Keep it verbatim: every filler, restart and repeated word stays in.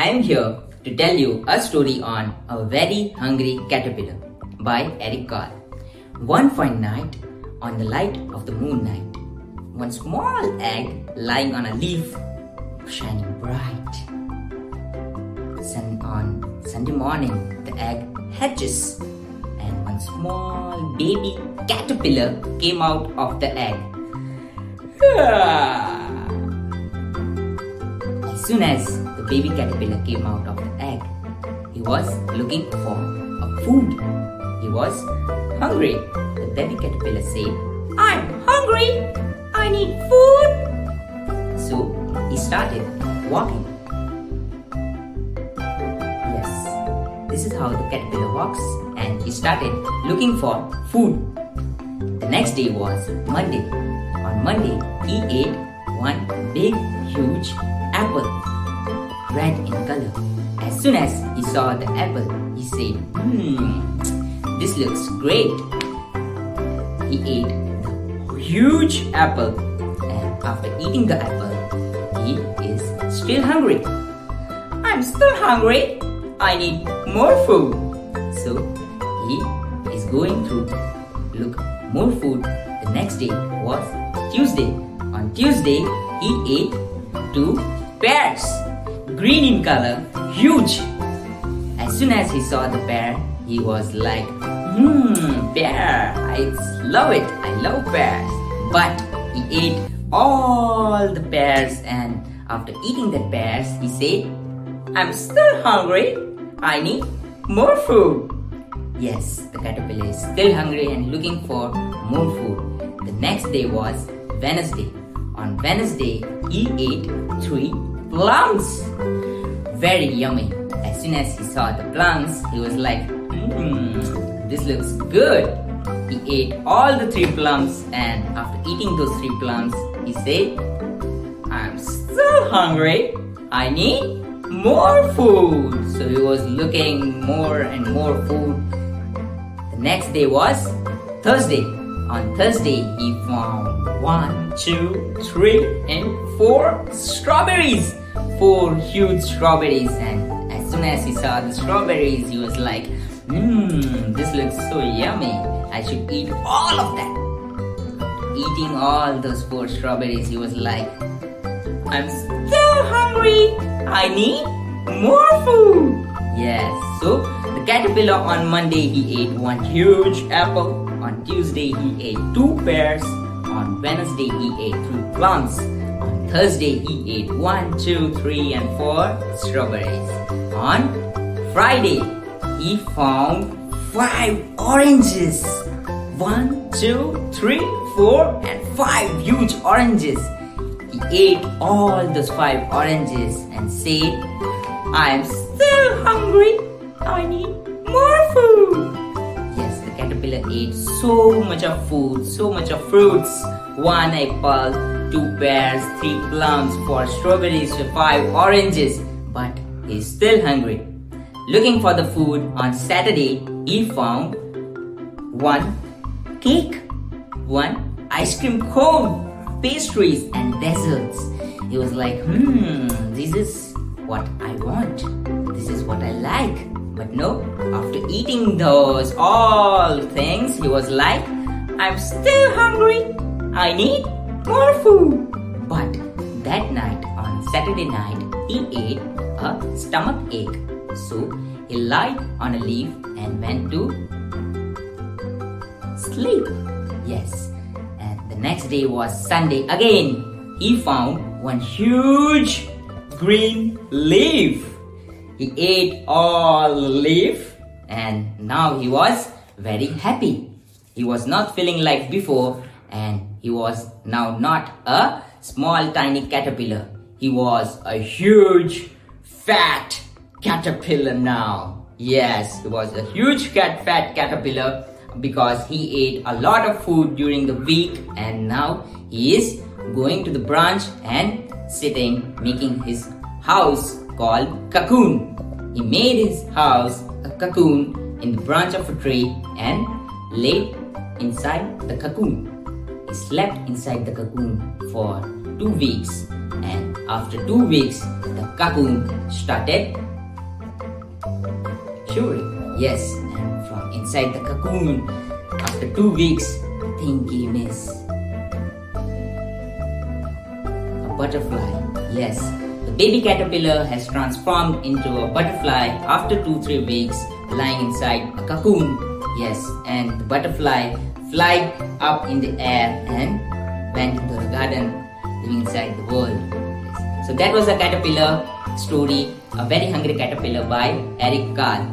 I am here to tell you a story on A Very Hungry Caterpillar by Eric Carle. One fine night, on the light of the moonlight, one small egg lying on a leaf, shining bright. Sun on Sunday morning, the egg hatches, and one small baby caterpillar came out of the egg. As soon as the baby caterpillar came out of the egg, he was looking for a food. He was hungry. The baby caterpillar said, "I'm hungry. I need food." So he started walking. Yes, this is how the caterpillar walks, and he started looking for food. The next day was Monday. On Monday, he ate one big, huge apple, red in color. As soon as he saw the apple, he said, Hmm, this looks great. He ate the huge apple, and after eating the apple, he is still hungry. I'm still hungry. I need more food. So he is going to look more food. The next day was Tuesday. On Tuesday, he ate two pears, green in color, huge. As soon as he saw the pear, he was like, Hmm, pear, I love it, I love pears. But he ate all the pears, and after eating the pears, he said, I'm still hungry, I need more food. Yes, the caterpillar is still hungry and looking for more food. The next day was Wednesday. On Wednesday, he ate three plums. Very yummy. As soon as he saw the plums, he was like, hmm, this looks good. He ate all the three plums, and after eating those three plums, he said, I'm still hungry. I need more food. So he was looking more and more food. The next day was Thursday. On Thursday, he found one, two, three, and four strawberries. Four huge strawberries. And as soon as he saw the strawberries, he was like, Mmm, this looks so yummy. I should eat all of that. Eating all those four strawberries, he was like, I'm still hungry. I need more food. Yes, so the caterpillar on Monday, he ate one huge apple. On Tuesday, he ate two pears. On Wednesday, he ate three plums. On Thursday, he ate one, two, three, and four strawberries. On Friday, he found five oranges. One, two, three, four, and five huge oranges. He ate all those five oranges and said, I am still hungry. I need more food. Yes, the caterpillar ate so much of food, so much of fruits. One apple, two pears, three plums, four strawberries, five oranges. But he's still hungry. Looking for the food, on Saturday, he found one cake, one ice cream cone, pastries and desserts. He was like, hmm, this is what I want. This is what I like. But no, after eating those all things, he was like, I'm still hungry. I need more food. But that night, on Saturday night, he ate a stomach ache. So he lied on a leaf and went to sleep. Yes. And the next day was Sunday again. He found one huge green leaf. He ate all the leaf, and now he was very happy. He was not feeling like before, and he was now not a small tiny caterpillar. He was a huge fat caterpillar now. Yes, he was a huge cat fat caterpillar because he ate a lot of food during the week, and now he is going to the branch and sitting, making his house called cocoon. He made his house a cocoon in the branch of a tree and laid inside the cocoon. He slept inside the cocoon for two weeks, and After two weeks, the cocoon started shivering. Yes, and from inside the cocoon, after two weeks, the thing came is a butterfly. Yes, the baby caterpillar has transformed into a butterfly after two three weeks, lying inside a cocoon. Yes, and the butterfly flied up in the air and went into the garden, living inside the world. Yes. So that was a caterpillar story, A Very Hungry Caterpillar by Eric Carle.